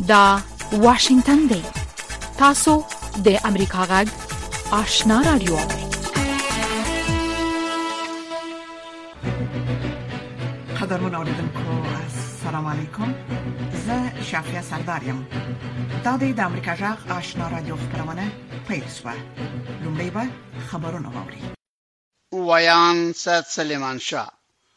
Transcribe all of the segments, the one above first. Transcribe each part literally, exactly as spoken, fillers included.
دا واشنگتن دی. تاسو د امریکا غږ آشنا رادیو. قدرمن اوریدونکو السلام علیکم. زه شافیا سردارم. دا د امریکا غږ آشنا رادیو خبرونه پیښه. لومړی به خبرونه واوري. ویان سید سلیمان شاه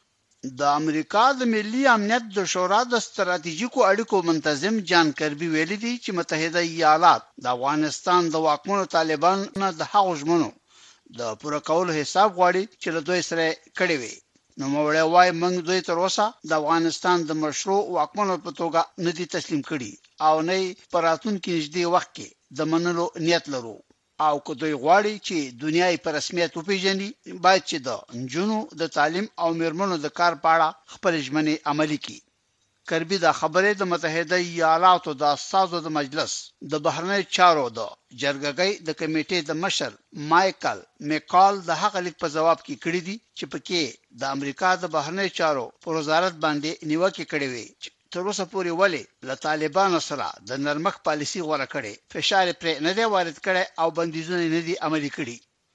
د امریکا د ملي امنیت د شورا د ستراتیژیکو اړیکو منتظم جان کربي ویلي دي چې متحده ایالات د افغانستان د واکمنو طالبان نه د هغو ژمنو د پوره کولو حساب غواړي چې له دوی سره کړي وي. نو موړی وای موږ دوی تر اوسه د افغانستان د مشروع واکمنو په توګه نه دي تسلیم کړي او نه په راتلونکي نږدې وخت کې د منلو نیت لرو، او که دوی غواړي چې دنیا یې په رسمیت وپیژني باید چې د نجونو د تعلیم او میرمنو د کار په اړه خپل ژمنې عملي کړي. کربي دا خبره د متحده ایالاتو د اساسو د مجلس د بهرنی چارو د جرګګۍ د کمیټې د مشر مایکل میکال د هغه لیک په جواب کې کړی دي چې پکې د امریکا د بهرنی چارو پر وزارت باندې نیوکه کړې وي تر اوسه پورې ولې له طالبانو سره د نرمښت پالیسي غوړه کړي، فشار پرې نه دی وارد کړي او بندیزونه نه دي عملي کړي.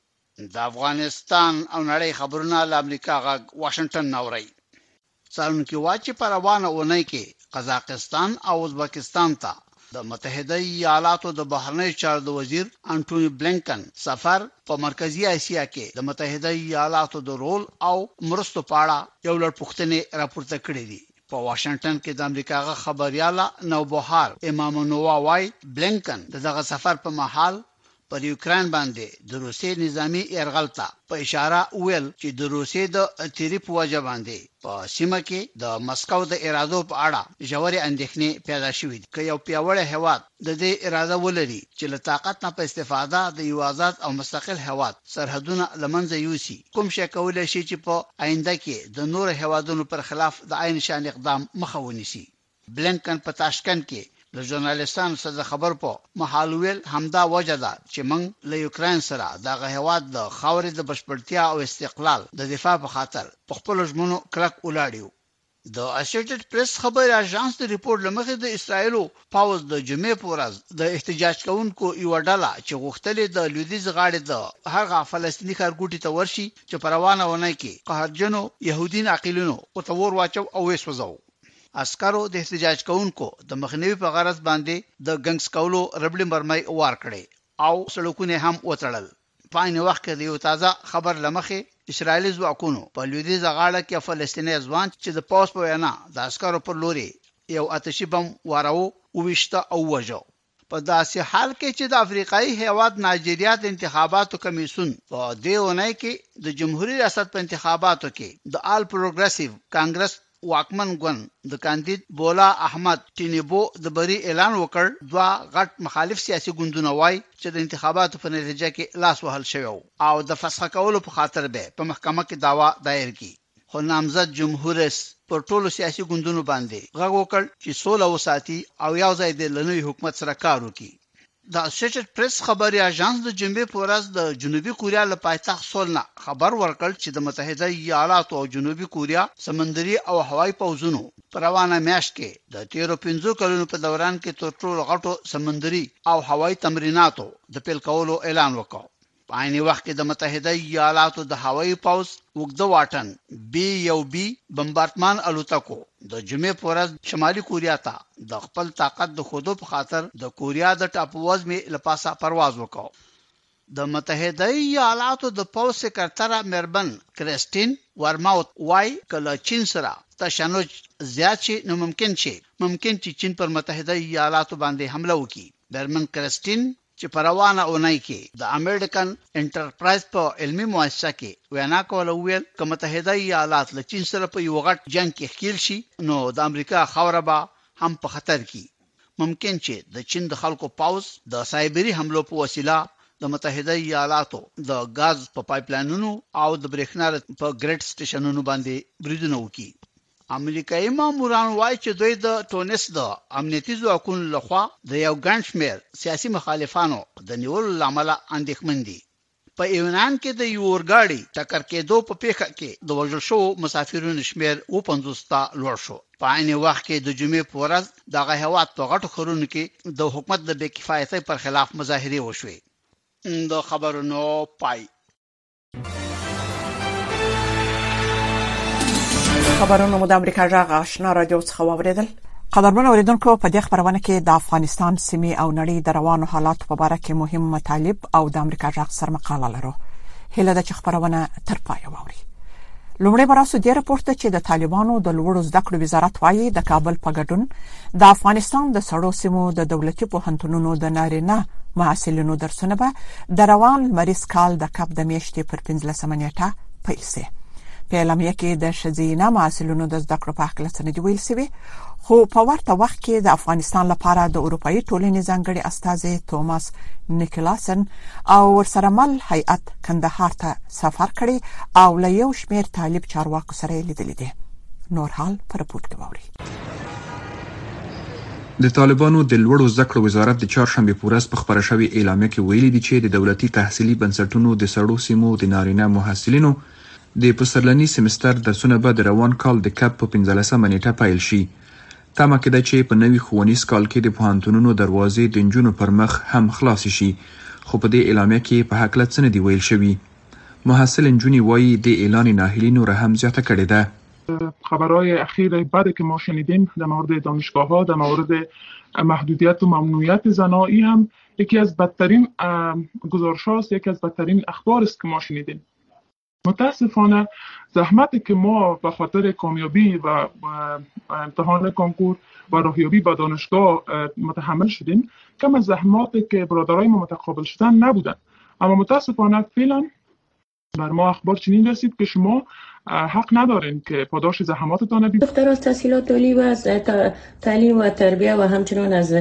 د افغانستان او نړۍ خبرونه له امریکا غږ واشنگټن نوري. څارونکو واچ په روانه اونۍ کې قزاقستان او ازبکستان ته د متحده ایالاتو د بهرنی چارو د وزیر انټونی بلینکن سفر په مرکزی اسیا کې د متحده ایالاتو د رول او مرستو په اړه یو لړ پوښتنې راپورته کړې دي. په واشنگټن کې د امریکا خبرياله نوبهار امام نووا وای بلینکن دغه سفر په محل پر یوکرين باندې د روسي نظامی يرغل ته په اشاره ویل چې د روسي د اتری په وجه باندې په سیمه کې د مسکو د ارادو په اړه ژورې اندېښنې پیدا شوې دي. که یو پیاوړی هیواد د دې اراده ولري چې له طاقت نه په استفاده د یو آزاد او مستقل هیواد سرحدونه لمنځه یوسي، کوم شي کولای شي چې په آینده کې د نور هیوادونو پر خلاف د عین شان اقدام مخه ونیسي. بلینکن په تاشکند کې د ژورنالیستانو سره خبر په محالویل همدا وجه ده چې موږ له یوکرين سره دغه هیواد د خاورې د بشپړتیا او استقلال د دفاع په خاطر په خپل ژمنو کلک ولاړیو. د اسوسییټډ پریس خبر اژانس د ریپورت لمخې د اسرایلو پاوز د جمعې په ورځ د احتجاج کوونکو یو ډله چې غوښتلې د لویدیځ غاړې د هغه فلسطینی ښارګوټي ته ورشي چې په روانه ونه کې قهرجنو يهودین عقیلونو او تور واچو او وسوځو. عسکرو د احتجاج کوونکو د مخنیوي په غرض باندې د ګنګس کولو ربړې مرمۍ وار کړې او سړکونه هم وتړل. په عین وخت کې د یو تازه خبر لمخې اسرایلی ځواکونو په لویدیځ غاړه کې فلسطیني ځوان چې د پاوس په وینا د عسکرو پر لوري یو آتشي بم وارو او وشته او وژو. په داسې حال کې چې د افریقایي هیواد نایجیریا د انتخاباتو کمیسیون په دې اونۍ کې د جمهوریت ریاست په انتخاباتو کې د آل پروګریسیو کانګرس واکمن ګوند د کاندید بولا احمد تینیبو د بری اعلان وکړ. دوا غټ مخالف سیاسي ګوندونه وای چې د انتخاباتو په نتیجه کې لاس وهل شوی او د فسخ کولو په خاطر به په محکمه کې داوا دایر کړي. خو نامزد جمهور رئیس پر ټولو سیاسي ګوندونو باندې غږ وکړ چې سوله وساتي او یو ځای د لنوي حکومت سره کار وکړي. د اسوسییټډ پریس خبري اژانس د جنوبي پورز د جنوبي کوریا له پایتخت سول نه خبر ورکړ چې د متحده ایالاتو او جنوبي کوریا سمندري او هوایي پوځونو په روانه میاشت کې د تیرو پنځو کلونو په دوران کې تر ټولو غټو سمندري او هوایي تمریناتو د پیل کولو اعلان وکړ. په عین وخت کې د متحده ایالاتو د هوایي پوځ وګړه واټن بی یو بی بمبارډمان الوتکو د جمعې په ورځ شمالي کوریا ته د خپل طاقت د خودو په خاطر د کوریا د ټاپووزمې لپاسه پرواز وکړ. د متحده ایالاتو د پوځ سکرټره مربن کریسټین ورماوت وای کله چین سره تشنج زیات شي نو ممکن شي ممکن چې چین پر متحده ایالاتو باندې حمله وکړي. مربن کریسټین چې په روانه اونۍ کې د امریکن انټرپرایز په علمي مؤسسه کې وینا کوله ویل چې متحده ایالات له چین سره په یو غټ جنگ کې ښکیل شي نو د امریکا خوره به هم په خطر کې. ممکن چې د چین د خلکو پاوز د سایبری حملو په وسیله د متحده ایالاتو د غاز په پایپلاینونو او د برېښنا په ګریډ سټیشنونو باندې بریدونه وکړي. امریکایي ماموران وایي چې دوی د ټونس د امنیتي ځواکونو لخوا د یو ګڼ شمېر سیاسي مخالفانو د نیولو لامل اندېښمن دي. په یونان کې د یو اورګاډي ټکر کېدو په پیښه کې د وژل شوو مسافرونو شمیر او پنځوس ته لوړ شو. په عین وخت کې د جمعې په ورځ دغه هیواد په غټو ښارونو کې د حکومت د بې کفایتۍ پر خلاف مظاهرې وشوې. د خبرونو پای. خبرونه مو د امریکا جغ آشنا رادیو څخه واوریدل. قدرمن اوریدونکو، په دې خبرونه کې د افغانستان سیمې او نړۍ د روانو حالات په اړه کې مهم مطالب او د امریکا جغ سره مقاله لرو. هله د خبرونه تر پای واوري. لومړی براسو د راپورټ چې د طالبانو د لوړو زده کړو وزارت وايي د کابل په ګډون د افغانستان د سړو سیمو د دولتي پوهنتونونو د نارینه محصلینو درسونه به د روان مریض کال د کب د میاشتې پر پنځلسمه نیټه پیل شي. په اعلامیه کې د شذینه محصلینو د زده کړو په حق لسنه ویل شوی، خو په ورته وخت کې د افغانستان لپاره د اروپאי ټولنې ځانګړي استازي توماس نیکلاسن او ورسره مل هیئت کندهار ته سفر کړی او له یو شمېر طالب چارواکو سره لیدل دي. نور حال پر راپورټ کې ووري. د طالبانو د لوړو زده کړو وزارت د چهارشنبه په ورځ په خبره شوی اعلامیه کې ویلي دي چې د دولتي تحصیلي بنسټونو د سړو سیمو د نارینه محصلینو د پسرلني سمستر درسونه به د روان کال د کب په پنځلسمه نیټه پیل شي. تمه کېده چې په نوي ښوونیز کال کې د پوهنتونونو دروازې د نجونو پر مخ هم خلاص شي، خو په دې اعلامیه کې په حق له څه نه دی ویل شوی. محصل نجونی وایي د اعلان ناهیلی نور هم زیاته کړې ده. خبرهای اخیر بعدی که ما شنیدیم در مورد دانشگاه‌ها، در مورد محدودیت و ممنوعیت زنایی هم یکی از بدترین گزارش‌هاست، یکی از بدترین اخبار است که ما شنیدیم. متاسفانه زحمتی که ما به خاطر کامیابی و امتحان کنکور و راهیابی به دانشگاه متحمل شدیم کم از زحماتی که برادرای ما متقابل شدن نبودن، اما متاسفانه فعلا بر ما اخبار چنین رسید که شما حق ندارین که پاداش زحماتتان بید. دفتر از تحصیلات عالی و از تعلیم و تربیه و همچنان از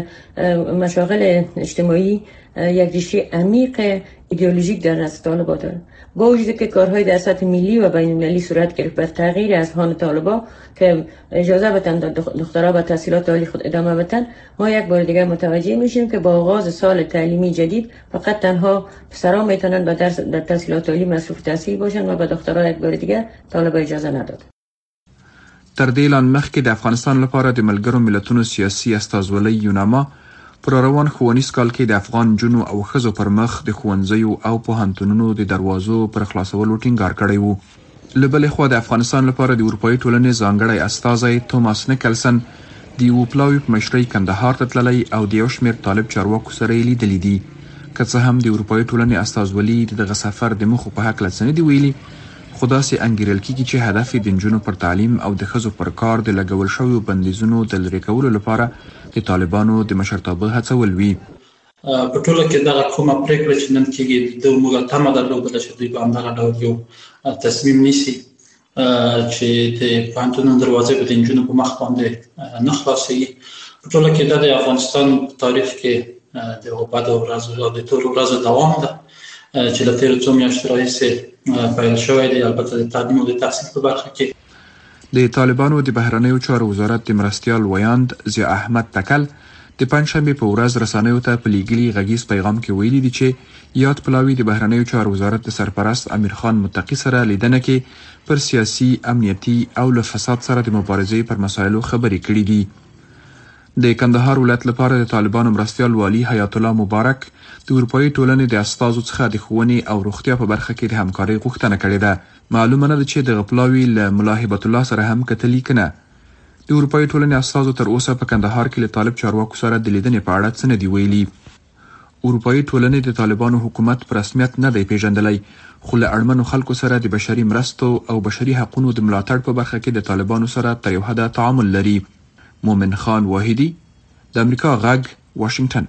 مشاغل اجتماعی یک ریشه عمیق ایدئولوژیک در نزد طالبان دارد. با وجود که کارهای در سطح ملی و بین المللی صورت گرفت بر تغییر اذهان طالبان که اجازه بدن دخترها به تحصیلات عالی خود ادامه بدن، ما یک بار دیگر متوجه میشیم که با آغاز سال تعلیمی جدید فقط تنها پسرها میتونن به درس در تحصیلات عالی مصروف تحصیل باشن و به دخترها یک بار دیگر طالبان اجازه نداد. تر دې لاندې مخکې د افغانستان لپاره د ملګرو ملتونو سیاسي استازولۍ یوناما پر روان ښوونیز کال کې د افغان جنو او ښځو پر مخ د ښوونځیو او پوهنتونونو د دروازو پر خلاصولو ټینګار کړی و. له بلې خوا د افغانستان لپاره د اروپאי ټولنې ځانګړی استازی توماس نیکلسن د یو پلاوي په مشرۍ کندهار ته تللی او د یو شمېر طالب چارواکو سره یې لیدلي دي. که څه هم د اروپאי ټولنې استازولي د دغه سفر د موخو په هکله څه نه دي ویلي، خو داسې انګیرل کېږي چې هدف یې د نجونو پر تعلیم او د ښځو پر کار د لګول شویو بندیزونو د لرې کولو لپاره د طالبانو د مشرتابه هڅول وي. په ټوله کې دغه کومه پریکړه چې نن کېږي د موږ تمه درلودله چې دوی به همدغه ډول یو تصمیم نیسي چې د پوهنتونونو دروازې به د نجونو په مخ باندې نه خلاصېږي. په ټوله کې دا د افغانستان په تاریخ کې د یو بدو ورځو او د تورو ورځو دوام ده چې له تېرو څو میاشتو راهیسې پیل شوی دی. البته د تعلیم او د تحصیل په برخه کې د طالبانو د بهرنیو چارو وزارت د مرستیال ویاند ضیا احمد تکل د پنجشنبې په ورځ رسنیو ته په لیږلي غږیز پیغام کې ویلي دي چې یاد پلاوي د بهرنیو چارو وزارت د سرپرست امیر خان متقي سره لیدنه کې پر سیاسي، امنیتي او له فساد سره د مبارزې پر مسایلو خبرې کړې دي. د کندهار ولایت لپاره د طالبانو مرستیال والی حیات الله مبارک د اروپאי ټولنې د استازو څخه د ښوونې او روغتیا په برخه کې د همکارۍ غوښتنه کړې ده. معلومه نه ده چې د غپلاوي له ملا هبت الله سره هم کتلي که نه. د اروپאי ټولنې استازو تر اوسه په کندهار کې له طالب چارواکو سره د لیدنې په اړه څه نه دي ویلي. اروپאי ټولنې د طالبانو حکومت په رسمیت نه دی پیژندلی، خو له اړمنو خلکو سره د بشري مرستو او بشري حقونو د ملاتړ په برخه کې د طالبانو سره تر یو حده تعامل لري. مومن خان واحدی، د امریکا غږ، واشنگټن.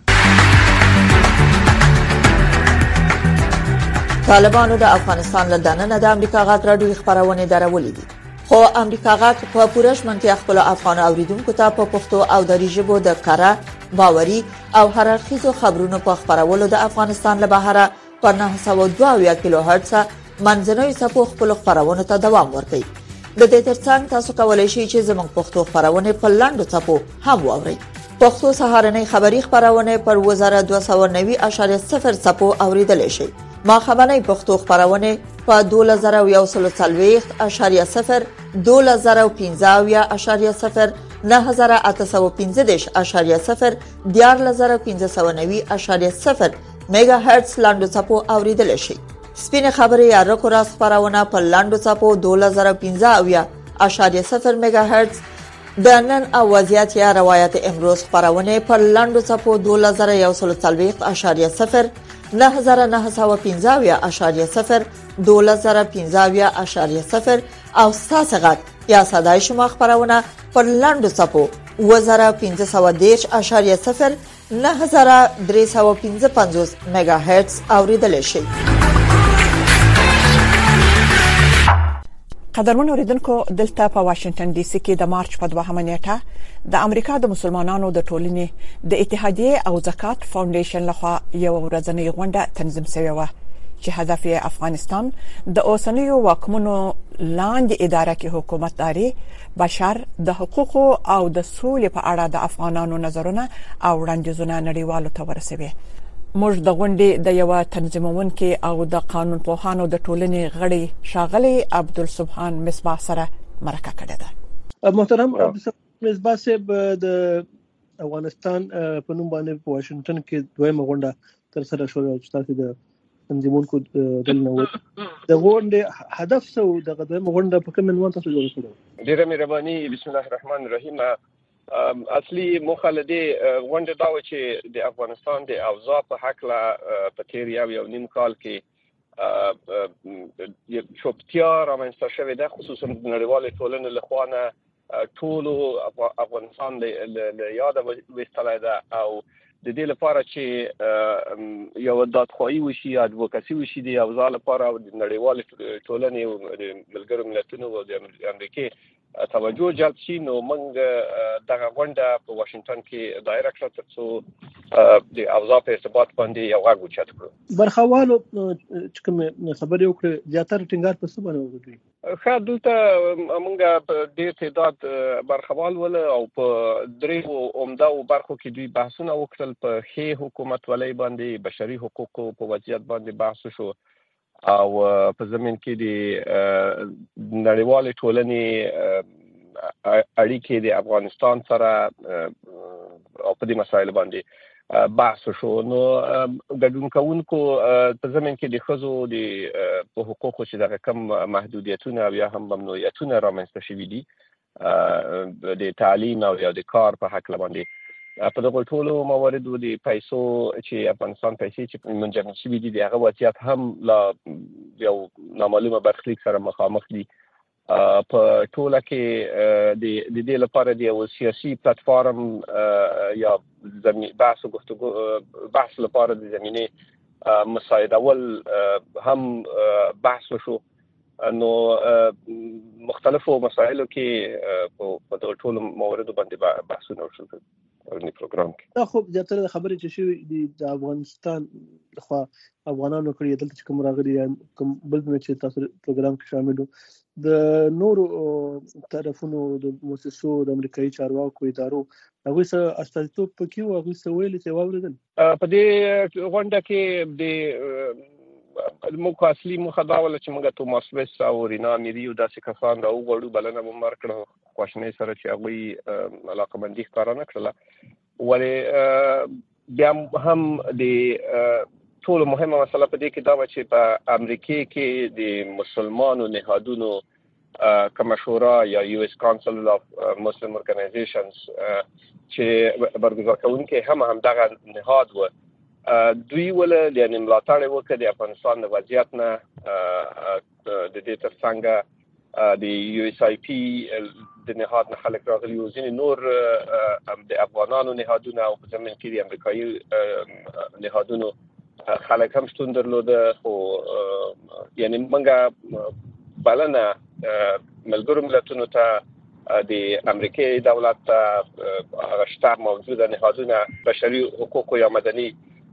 طالبانو د افغانستان له دننه د امریکا غږ راډیو خبرونه درولې دي، خو امریکا غږ په پوره شمنتیا خپل افغان اوریدونکو ته په پښتو او دری ژبه د کاره، باوري او هررخیزو خبرونو په خبرولو د افغانستان له بهره په نه سوه دوه اویا کیلو هرتز منځنوي څپو خپل خبرونه ته دوام ورکوي. د دې ترڅنګ تاسو کولی شئ چې زموږ پښتو خبرونه په لاندو څپو هم واورئ. پښتو سهارنۍ خبری خبرونه پر وزارت دوه سوه نوي اعشاریه صفر څپو اوریدل شي. ماخبرنۍ پښتو خبرونه په دوه زره یو سل څلوېښت اشاریه صفر دوه زره پنځه اشاریه صفر نه زره اته سوه پنځه دېرش اشاریه صفر دیارلس زره پنځه سوه نوي اشاریه صفر میگا هرتز لاندو چپو اوریدل شي. سپینه خبري یا رکو راس خبرونه په لاندو چپو دوه زره پنځه اشاریه صفر میگا هرتز د نن او وضعیت یا روایت امروز خبرونه په لاندو چپو دوه زره یو سل څلوېښت اشاریه صفر نه زره نه سوه پنځه اشاریه صفر دوه زره پنځه اشاریه صفر او ساسغت یا صدای شما خبرونه په لاندو چپو اوه زره پنځه سوه دېرش اشاریه صفر نه زره درې سوه پنځه پنځوس میگا هرتز اوریدل شي. قدرمن اوریدونکو، دلته په واشنگټن ډي سي کې د مارچ په دوهمه نیټه د امریکا د مسلمانانو د ټولنې د اتحادیه او زکات فاونډیشن لخوا یو ورځنی غونډه تنظیم شوې و چې هدف یې افغانستان د اوسنیو واکمنو لاندې اداره کې حکومتداري، بشر د حقوقو او د سولې په اړه د افغانانو نظرونه او وړاندیزونه نړیوالو ته ورسوي. موږ د غونډې د یو تنظیمونکو او د قانون پوهانو د ټولنې غړي شاغلي عبدالسبحان مصباح سره مرکه کړې ده. محترم عبدالسبحان مصباح صاحب، د افغانستان په نوم باندې په واشنگټن کې دویمه غونډه تر سره شوه او تاسو د تنظیمونکو دلنه د غونډې هدف څه و؟ د دویمه غونډه په کوم عنوان تاسو جوړ کړو؟ ډیره مهرباني. بسم الله الرحمن الرحیم. اصلي موخه لدې غونډې دا و چې د افغانستان د اوضاع په هکله په تیر یو یو نیم کال کې چوپتیا رامنځته شوې ده، خصوصا د نړیوالې ټولنې لخوا نه ټولو افغانستان له یاده ویستلی ده او د دې لپاره چې یو دادخواهي وشي، ادوکاسي وشي د اوضاع لپاره او د نړیوالې ټولنې او د ملګرو ملتونو او د امریکې توجه جلب شي، نو موږ دغه غونډه په واشنگټن کې دایره کړه ترڅو د اوضاع په ارتباط باندې یو غږ اوچت کړو. برخوالو چې کوم خبرې وکړې زیاتره ټینګار په څه باندې وکړي؟ ښه، دلته موږ په ډېر تعداد برخوال ول او په دریو عمده برخو کې دوی بحثونه وکړل. په ښې حکومتولۍ باندې، بشري حقوقو په وضعیت باندې بحث شو او په زمين کې د نړیوالې ټولنې اړیکې د افغانستان سره او په دې مسایل باندې بحث شو. نو ګډون کوونکو په زمين کې د ښځو د حقوقو چې دغه کم محدودیتونه او یا هم ممنوعیتونه رامنځته شوي دي د تعلیم او یا د کار په حق باندې، په دغه ټولو مواردو د پیسو چې افغانستان پیسې چې منجمد شوي دي د هغه وضعیت هم لا یو نامعلومه برخلیک سره مخامخ دي. په ټوله کې د دې لپاره د یو سیاسي پلیټفارم یا بحث او گفتگو بحث لپاره د زمینه مساعدول هم بحث وشو. نو مختلفو مسایلو کې په دغه ټولو مواردو باندې بحثونه وشول په پروګرام کې. دا خو زیاتره خبرې چې شوي دي د افغانستان خو افغانانو کړي، دلته چې کوم راغلي کوم بل چې تاسو پروګرام کې شامل وو د نورو طرفونو د مؤسسو د امریکایي چارواکو ادارو هغوی سره استازیتوب پکې و، هغوی څه ویلي چې واورېدل؟ په دې غونډه کې د موږ اصلي موخه دا وه چې موږ توماس ویس او رینا میری او داسې کسان راوغواړو. بلنه مو ورکړه خواشینۍ سره چې هغوی علاقمندي ښکاره نه کړله، ولې بیا هم د ټولو مهمه مسله په دې کې دا وه چې په امریکې کې د مسلمانو نهادونو کومه شورا یا یو اس کانسل اف مسلم ارګنایزیشنز چې برګزار کوونکي هم همدغه نهاد و، دوی ول یعنی ملاتړ وکړي د افغانستان د وضعیت نه د دې ترڅنګ د یو اس آی پی د نهاد نه خلک راغلي او ځینې نور د افغانانو نهادونه او په زمین کې د امریکایي نهادونو خلک هم شتون درلوده. خو یعنی منګه بلنه ملګرو ملتونو ته د امریکای دولت ته هغه شته موجوده نهادونه بشري حقوقو یا مدني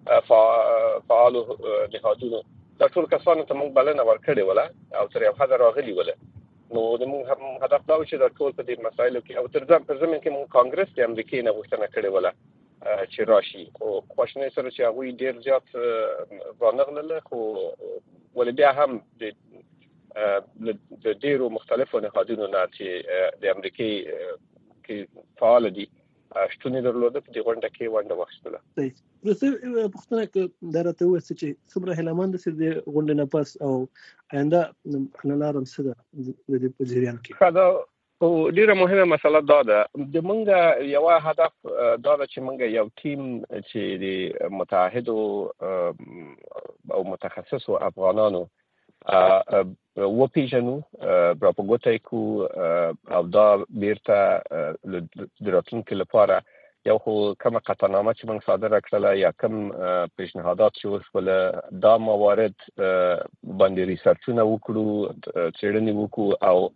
فعالو نهادونو دا ټول کسانو ته موږ بلنه ورکړې وله او تر یو حده راغلي وله. نو زموږ هدف دا و چې دا ټول په دې مسایلو کې او تر ځان پر زمین کې موږ کانګرس د امریکای نه غوښتنه کړې وله چې راشي او خوښنه سره چې هغه ډیر زیات ورنغله خو ولې بیا هم د د ډیرو مختلفو نهادونو نه چې د امریکای کې فعال دي شتونې درلوده په دې غونډه کې ونډه واخیستله. صحیح. پرسته پښتنه کې درته وایي چې څومره هلمند سي د غونډې نه پس او آینده پلانارم څه ده د دې په جریان کې؟ دا او ډیره مهمه مسله دا ده د منګه یو هدف دا ده چې منګه یو ټیم چې د متحدو او متخصصو افغانانو و پیژنو پروپاګوټای کو او دا بیرته د راتلونکي لپاره یو خو کومه قطعنامه چې موږ صادره کړله یا کوم پیشنهادات چې وشول دا موارد باندې ریسرچونه وکړو څېړنې وکړو او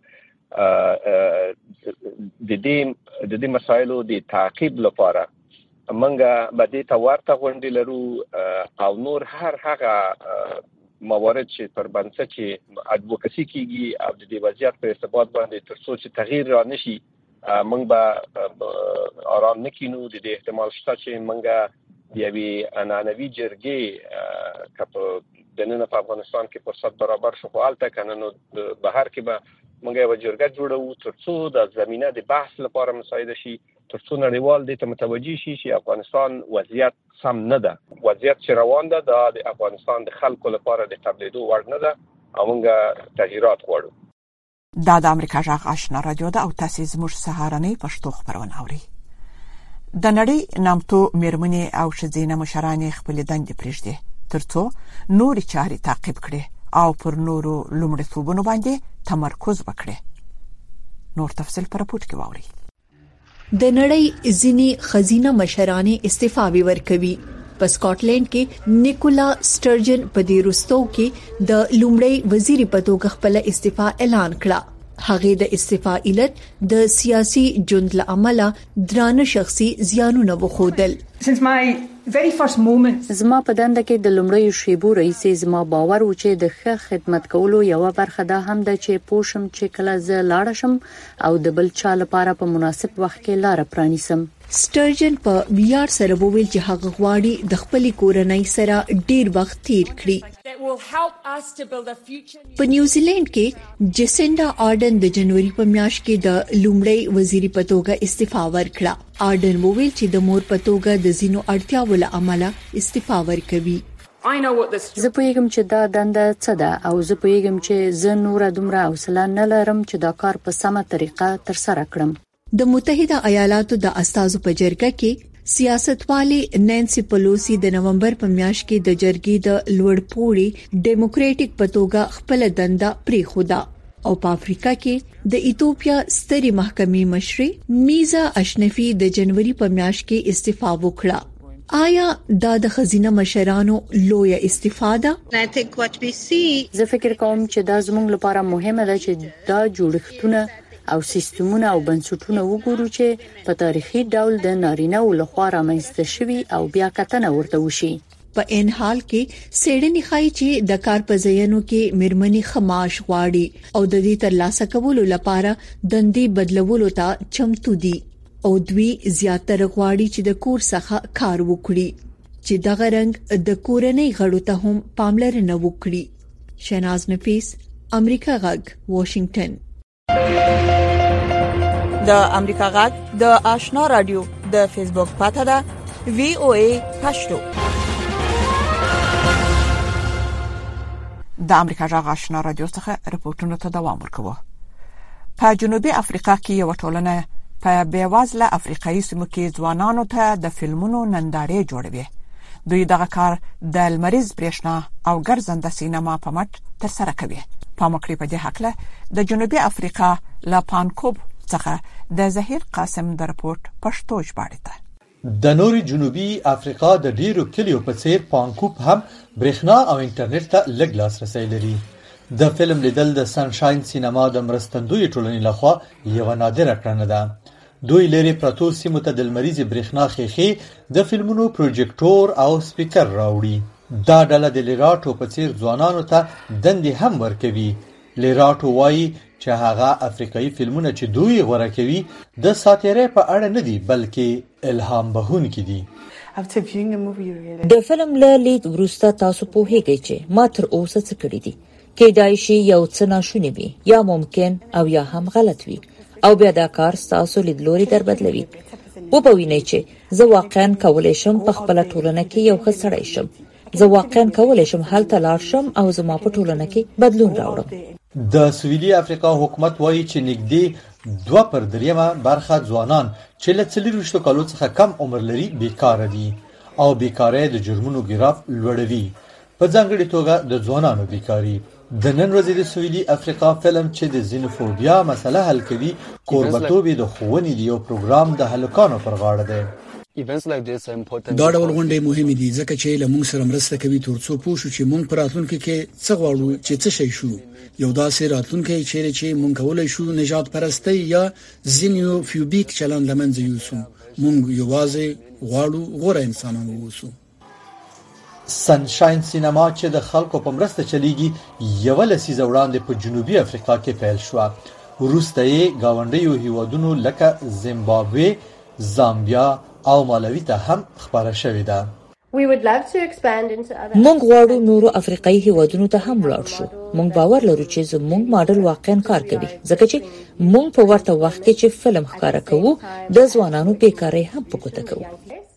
د دې د دې مسایلو د تعقیب لپاره موږ به دې ته ورته غونډې لرو او نور هر هغه موارد چې پر بنسټ چې ادوکاسي کیږي او د دې وضعیت په ارتباط باندې تر څو چې تغییر را نشي موږ به آرام نکینو. د دې احتمال شته چې موږ یوې عنعنوي جرګې که د نن په افغانستان کې فرصت برابر شو خو هلته که نه نو بهر کې به موږ یوه جرګه جوړوو تر څو د زمینه د بحث لپاره مساعده شي تر څو نړیوال دې ته متوجه شي چې افغانستان وضعیت سم نه ده. وضعیت چې روان ده دا د افغانستان د خلکو لپاره د قبلېدو وړ نه ده او موږ تغییرات غواړو. دا د امریکا غږ آشنا رادیو ده او تاسو زموږ سهارنۍ پښتو خبرونه اورئ. د نړۍ نامتو میرمنې او ښځینه مشرانې خپلې دندې پرېږدي تر څو نورې چارې تعقیب کړي او پر نورو لومړیتوبونو باندې تمرکز وکړي. نور تفصیل پر راپور کې واورئ. د نړۍ ځینې خزینه مشرانې استعفاوي ورکوي. په سکاټلند کې نیکولا سټرجن په دې وروستو کې د لومړی وزیر په توګه خپل استعفا اعلان کړه. هغه د استعفا علت د سیاسي جوند له امله درانه شخصي زیانونه وښودل. زما په دنده کې د لومړی شیبو رئیس زما باور و چې د ښه خدمت کولو یو برخه ده هم د چې پوښم چې کله ز لاړ شم او د بل چا لپاره په مناسب وخت کې لار پرانیسم. سټرجن په ویار سره وویل چې هغه غواړي د خپل کورنۍ سره ډیر وخت تیر کړي. په نیوزیلند کې جسینډا آرډن د جنوري په میاشت کې د لومړی وزیر په توګه استعفا ورکړه. آرډن وویل چې د مور په توګه د زینو اړتیاو له امله استعفا ورکوي. زه پوهیږم چې دا دنده څه ده او زه پوهیږم چې زه نور دومره حوصله نه لرم چې دا کار په سمه طریقه ترسره کړم. د متحده ایالاتو د استازو په جرګه کې سیاستوالې نانسی پلوسی د نومبر په میاشت کې د جرګې د لوړپوړي ډیموکراټک په توګه خپل دنده پریښوده او په افریقا کې د ایتوپیا ستري محکمې مشري میزا اشنفي د جنوري په میاشت کې استعفا وکړه. آیا دا د خزینه مشرانو لوی استعفا ده؟ زه فکر کوم چې دا زموږ لپاره مهمه ده چې دا جوړښتونه او سیستمونه او بنسټونه وګورو چې په تاریخي ډول د نارینه او لخوا رامنځته شوي او بیا کتنه ورته وشي. په ان حال کې سړنی خای چې د کار په ځایونو کې مرمنې خماش غواړي او د دې ترلاسه کولو لپاره دندې بدلولو ته چمتو دي او دوی زیاتره غواړي چې د کور څخه کار وکړي چې دغه رنګ د کورنۍ غړو ته هم پاملرنه وکړي. شناز نفیس، امریکا غږ، واشنگټن. د امریکا غږ د آشنا رادیو د فیسبوک پاڼه ده وی او ای پښتو. د امریکا غږ آشنا رادیو څخه راپورټونه ته دوام ورکوي. په جنوبي افریقا کې یو ټولنه په بیوازله افریقایي سیمو کې ځوانانو ته د فلمونو نندارې جوړوي. دوی دغه کار د لمریز برېښنا او ګرځنده سینما په مټ ترسره کوي. پامکړی په دې حقله د جنوبي افریقا لا پانکوب څخه د زهیر قاسم د رپورت پښتو ژباړه ده. د نوري جنوبي افریقا د ډیرو کلیو په څیر پانکوب هم برېښنا او انټرنیټ ته لږ لاسرسي لري. د فلم لیدل د سنشاین سینما د مرستندوی ټولنې لخوا یو نادره کړنه ده. دوی لري پروتو سیمو ته د لمریز برېښنا خېخي د فلمونو پروجیکټور او سپیکر راوړي. دا ډله د لیراټو په څیر ځوانانو ته دندې هم ورکوي. لیراټو وایي چې هغه افریقایي فلمونه چې دوی غوړه کوي د ساتیرې په اړه نه دي بلکې الهام بخښونکي دي. د فلم له لید وروسته تاسو پوهیږئ چې ما تر اوسه څه کړی دي. کېدای شي یو څه ناشونی وي یا ممکن او یا هم غلط وي او بیا دا کار تاسو لیدلوري در بدلوي. و به وینئ چې زه واقعا کولای شم په خپل ټولنه کې یو ښه سړی شم. زه واقعا کولای شم هلته لاړ شم او زما په ټولنه کې بدلون راوړم. د سویلي افریقا حکومت وایي چې نږدې دوه پر دریمه برخه ځوانان چې له څلوېښتو کالو څخه کم عمر لري بیکاره دي او بیکارۍ د جرمونو ګراف لوړوي، په ځانګړې توګه د ځوانانو بیکاري. د نن ورځې د سویلي افریقا فلم چې د زینوفوبیا مسله حل کوي، کوربتوب د ښوونې دی یو پروګرام د هلکانو پر غاړه دی. دا ډول غونډې مهمې دي ځکه چې له موږ سره مرسته کوي ترڅو پوه شو چې موږ په راتلونکي کې څه غواړو، چې څه شي شو. یو داسې راتلونکی چیرې چې موږ کولای شو نجات پرستی یا زینوفوبیک چلند لمنځه یوسو. موږ یوازې غواړو غوره انسانان اوسو. سنشاین سینما چې د خلکو په مرسته چلیږي یو لسیزه وړاندې په جنوبي افریقا کې پیل شو. وروسته یې گاونډیو هیوادونو لکه زیمبابوې، زامبیا او مالاوي ته هم خبره شوې ده. مونږ غواړو نورو افریقایي هیوادونو ته هم ولاړ شو. مونږ باور لرو چې زموږ ماډل واقعا کار کوي ځکه چې مونږ په ورته وخت کې چې فلم ښکاره کوو د ځوانانو بیکارۍ هم په ګوته کوو.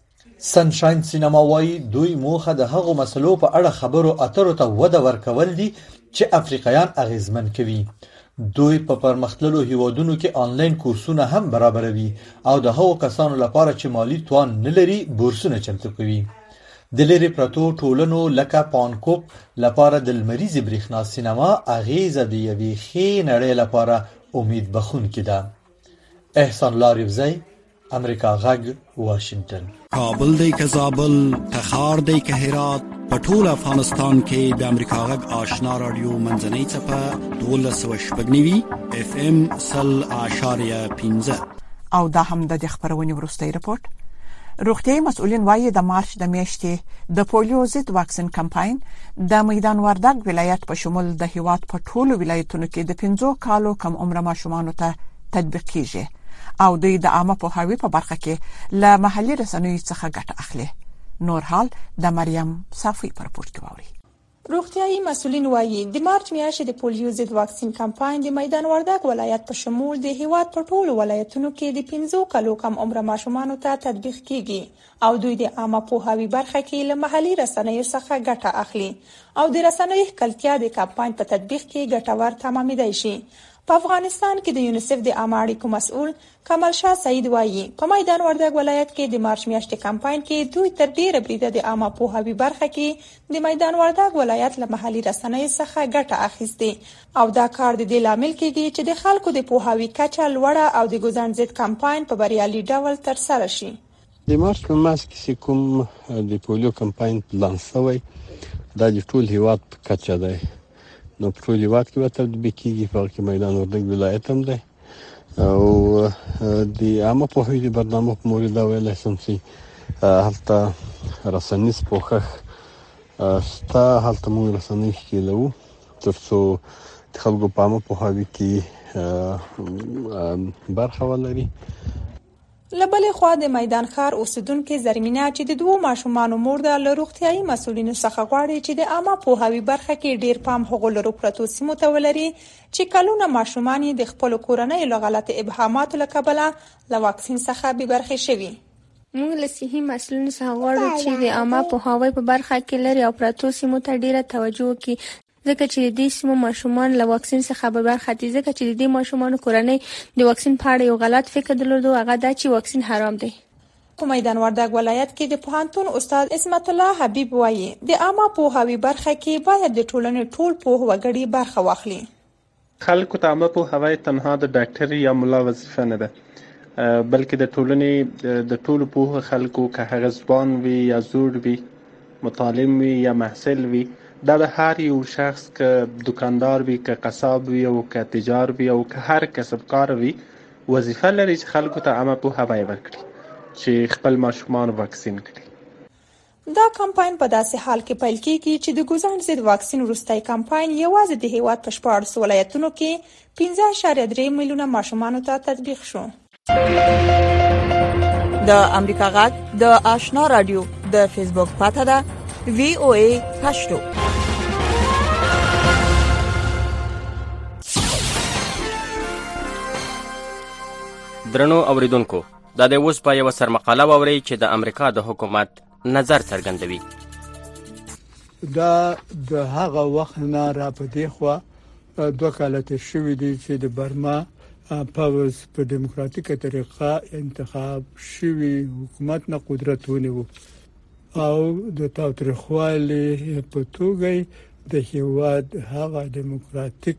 سنشاین سینما وایي دوی موخه د هغو مسلو په اړه خبرو اترو ته وده ورکول دي چې افریقایان اغیزمن کوي. دوی په پرمختللو هیوادونو کې آنلاین کورسونه هم برابروي او د هغو کسانو لپاره چې مالی توان نه لري بورسونه چمتو کوي. د لرې پرتو ټولنو لکه پانکوپ لپاره د لمریزې برېښنا سینما اغیزه د یوې ښې نړۍ لپاره امید بخښونکې ده. احسان لاریوزی، امریکا غږ، واشنگټن. کابل دی که زابل، تخار دی که هرات، په ټول افغانستان کې د امریکا غږ آشنا رادیو منځنۍ څپه دولس سوه شپږ نوي اف ام سل اعشاریه پنځه. او دا هم د خبرونې وروستی رپورټ. روغتیايي مسؤلین وایي د مارچ د میاشتې د پولیو ضد واکسین کمپاین د میدان وردګ ولایت په شمول د هیواد په ټولو ولایتونو کې د پنځو کالو کم عمر ماشومانو ته تطبیق کیږي او دوی د عامه پوهاوي په برخه کې له محلي رسنیو څخه ګټه اخلي. نور حال د مریم صافی پر رپورت کې ووري. روغتیايي مسؤلین وایي د مارچ میاشتې د پولیو ضد واکسین کمپاین د میدان وردګ ولایت په شمول د هیواد په ټولو ولایتونو کې د پنځو کالو کم عمر ماشومانو ته تطبیق کیږي او دوی د عامه پوهاوي برخه کې له محلي رسنیو څخه ګټه اخلي او د رسنیو کلتیا د کمپاین په تطبیق کې ګټور تمامېدای شي. په افغانستان کې د یونیسف د عامه اړیکو مسؤل کمال شاه سعید وایي په میدان وردګ ولایت کې د مارچ میاشتې کمپاین کې دوی تر ډیره بریده د عامه پوهاوي برخه کې د میدان وردګ ولایت له محلي رسنیو څخه ګټه اخیسته او دا کار د دې لامل کېږي چې د خلکو د پوهاوي کچه لوړه او د ګوزن ضد کمپاین په بریالي ډول ترسره شي. د مارچ په ماس کې کوم د پولیو کمپاین پلان شوی دا د ټول هیواد په کچه دی. نو په ټول هیواد کې به تطبیق کېږي، په کې میدان وردګ ولایت هم دی او د عامه پوهاوي د برنامو په مورد دا ویلی شم چې هلته رسنیز پوښښ شته، هلته موږ رسنۍ ښکېلوو تر څو د خلکو په عامه پوهاوي کې برخه ولري. لبلې خوا د میدان ښار اوسیدونکو زرمینه چې د دوو ماشومانو مور ده له روغتیايي مسؤلینو څخه غواړي چې د عامه پوهاوي برخه کې ډیر پام هغو لرو پرتو سیمو ته ولري چې کلونه ماشومان د خپل کورنۍ له غلط ابهاماتو له کبله له واکسین څخه بې برخې شوي. موږ له صحي مسؤلینو څخه غواړو چې د عامه پوهاوي په برخه کې لري او پرتو سیمو ته ډیره توجه وکړي ځکه چې د دې سیمو ماشومان له واکسین څخه به برخه دي ځکه چې د دې ماشومانو کورنۍ د واکسین په اړه یو غلط فکر درلودو هغه دا چې واکسین حرام دی. په میدان وردګ ولایت کې د پوهنتون استاد اسمت الله حبیب وایي د عامه پوهاوي برخه کې باید د ټولنې ټول پوه وګړي برخه واخلي. خلکو ته عامه پوهاوی تنها د ډاکټر یا ملا وظیفه نه ده بلکې د ټولنې د ټولو پوه خلکو که هغه ځوان وي یا زوړ وي، متعلم وي یا محصل وي، دا د هر یو شخص که دکاندار وي، که قصاب وي او که تجار وي او که هر کسبکار وي وظیفه لري چې خلکو ته عامه پوهاوی ورکړي چې خپل ماشومان واکسین کړي. دا کمپاین په داسې حال کې پیل کیږي چې د ګوزن ضد واکسین وروستی کمپاین یوازې د هیواد په شپاړسو ولایتونو کې پنځه اعشاریه درې میلیونه ماشومانو ته تطبیق شو. د امریکا غږ د آشنا رادیو د فیسبوک پاڼه ده وی او ای پښتو. درنو اوریدونکو، دا د اوس په یو سرمقاله ووري چې د امریکا د حکومت نظر څرګندوي. دا د هغه وخت نه را پدې خو دوه کاله تیر شوي دي چې د برما پاوز په دیموکراتیکه طریقه انتخاب شوی حکومت نه قدرت ونیو او د تاوتریخوالي په توګه د هیواد هغه دیموکراتیک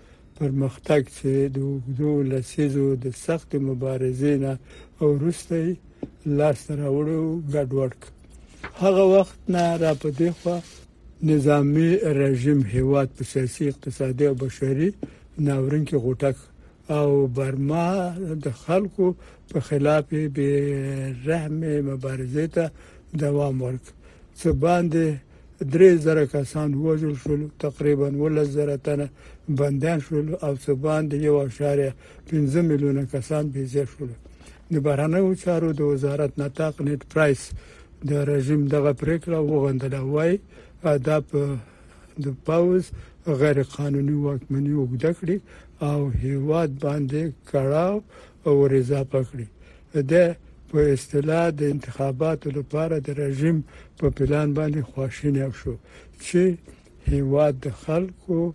پرمختګ چې د وګړو لسیزو د سخت مبارزې نه او وروسته لاس راوړو ګډوډ. هغه وخت نه را پدې خو نظامی رژیم هیواد په سیاسي اقتصادي او بشري ناورین کې غوټک او برما د خلکو په خلاف به رحم مبارزې ته دوام ورک. څه باندې درې زره کسان وژل شول، تقریبا ولس زره تنه بندیان شول او څه باندې یو اشاریه پنځه میلیونه کسان بېځای شول. د بهرنیو چارو د وزارت نطاق نیټ پرایس د رژیم دغه پریکړه وغندله، وایي دا په د پاوز غیر قانوني واکمني وګړه کړي او هیواد باندې کړهو او رضا پکړي. د په اصطلاح د انتخاباتو لپاره د رژیم په پلان باندې خواشینی شو چې هیواد د خلکو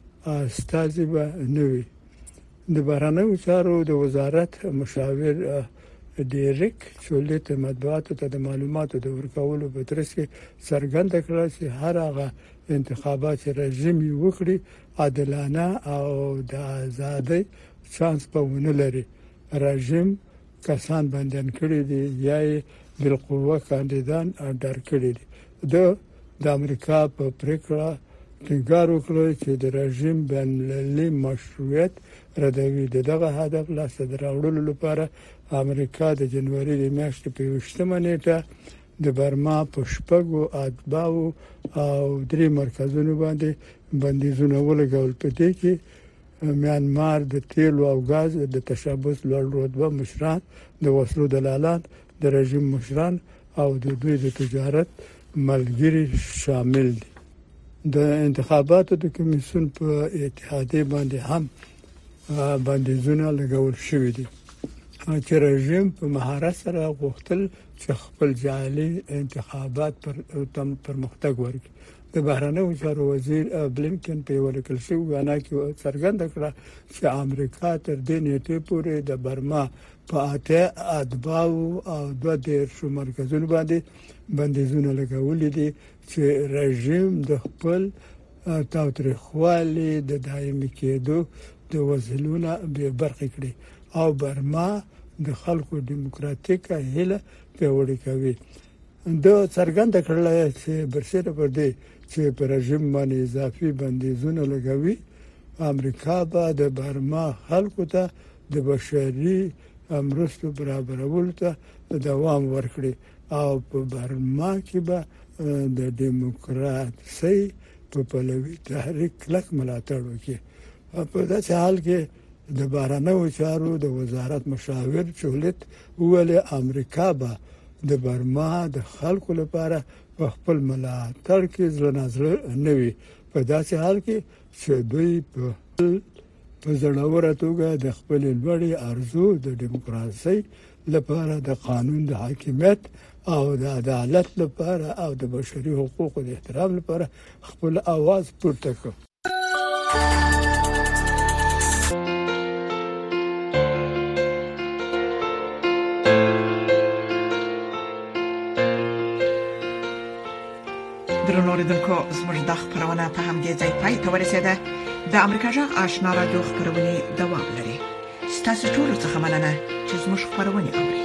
استازي به نه وي. د بهرنیو چارو د وزارت مشاور ډیرک چولت مطبوعاتو ته د معلوماتو د ورکولو په ترڅ کې څرګنده کړه چې هر هغه انتخابات چې رژیم وکړي عادلانه او د آزادۍ چانس په ونه لري. رژیم کسان بندیان کړي دي یا بالقوه کاندیدان ډار کړي دي. د د امریکا په پریکړه ټینګار وکړ چې د رژیم بین‌المللي مشروعیت ردوي. دغه هدف لاسته راوړلو لپاره امریکا د جنوري د میاشتې په یوشتمه نیټه د برما په شپږو اتباعو او درې مرکزونو باندې بندیزونه ولګول. په دې کې میانمار د تیلو او غاز د تشبث لوړ رتبه مشران، د وسلو دلالان، د رژیم مشران او د دوی د تجارت ملګری شامل دي. د انتخاباتو د کمیسیون په اتحادیه باندې هم بندیزونه لګول شوي دي چې رژیم په مهارت سره غوښتل چې خپل جعلي انتخابات پر پرمختګ ورکړي. د بهرنیو چارو وزیر بلینکن په یو لیکل شوی وینا کې څرګنده کړه چې امریکا تر دې نیټې پورې د برما په اته اتباعو او دوه دیرشو مرکزونو باندې بندیزونه لګولي دي چې رژیم د خپل تاوتریخوالي د دایمي کېدو د وسیلونه به برخه کړي او برما د خلکو دیموکراتیکه هیله پیاوړې کوي. د څرګنده کړل چې برسره پر دې چې پر رژیم باندې اضافي بندیزونه لګوي، امریکا به د برما خلکو ته د بشري مرستو برابرولو ته دوام ورکړي او په برما کې به د دیموکراسي په پلوي تحریک کلک ملاتړ وکړي. په داسې حال کې د بهرنیو چارو د وزارت مشاور چولت ویل امریکا به د برما د خلکو لپاره په خپل ملاتړ کې ځل نظر نه وي. په داسې حال کې چې دوی په په زړوره توګه د خپل لوړې ارزو د دیموکراسي لپاره د قانون د حاکمیت او د عدالت لپاره او د بشري حقوقو د احترام لپاره خپل आवाज پورته کړ. درنو لیدونکو، زموږ د خبرونه په همدې ځای پای ته ورسېده. د امریکا جغ آشنا رادیو خبرونه دوام لري. ستاسو ټول څه مننه چې زموږ خبرونه اوري.